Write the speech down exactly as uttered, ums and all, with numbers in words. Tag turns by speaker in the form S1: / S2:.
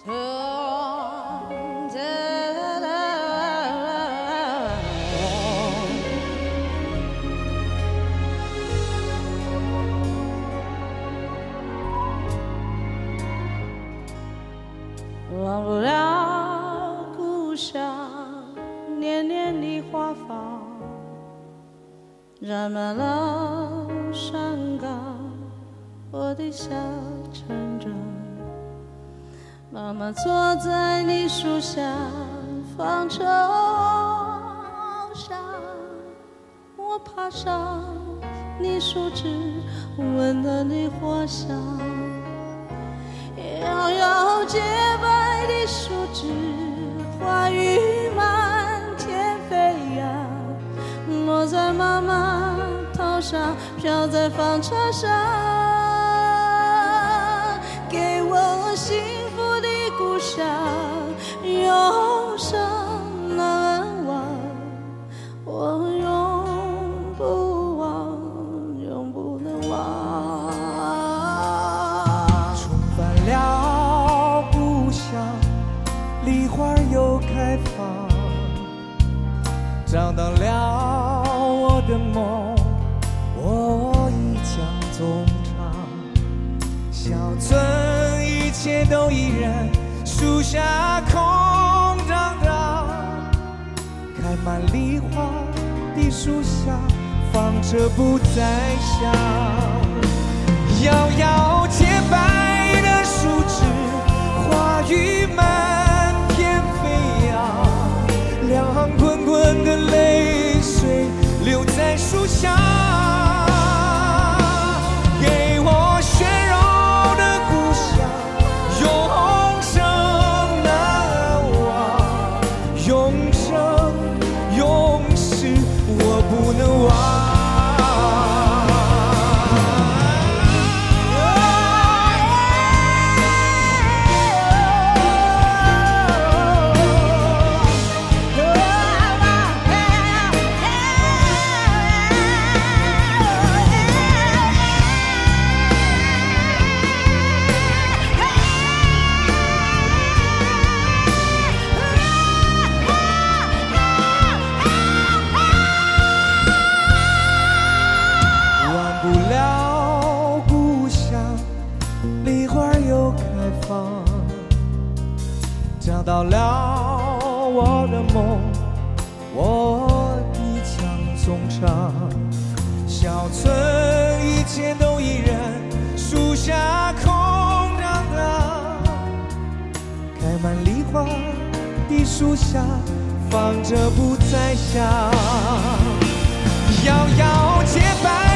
S1: 忘不了故乡年年的花房，染满了山岗我的小城镇。妈妈坐在你树下放着沙，我爬上你树枝闻了你花香，摇摇洁白的树枝，花雨满天飞扬，落在妈妈头上，飘在纺车上，给我幸福的故乡，永生难忘，我永不忘，永不能忘。
S2: 重返了故乡，梨花又开放，找到了我的梦，我一腔衷肠。小村一切都依然，树下空荡荡，开满梨花的树下，纺车不再响。摇摇洁白的树枝，花雨满天飞扬，两行滚滚的泪水流在树下，给我血肉的故乡，永生难忘，永生永世我不能忘。找到了我的梦，我一腔衷肠。小村一切都依然，树下空荡荡，开满梨花的树下，纺车不再响，摇摇洁白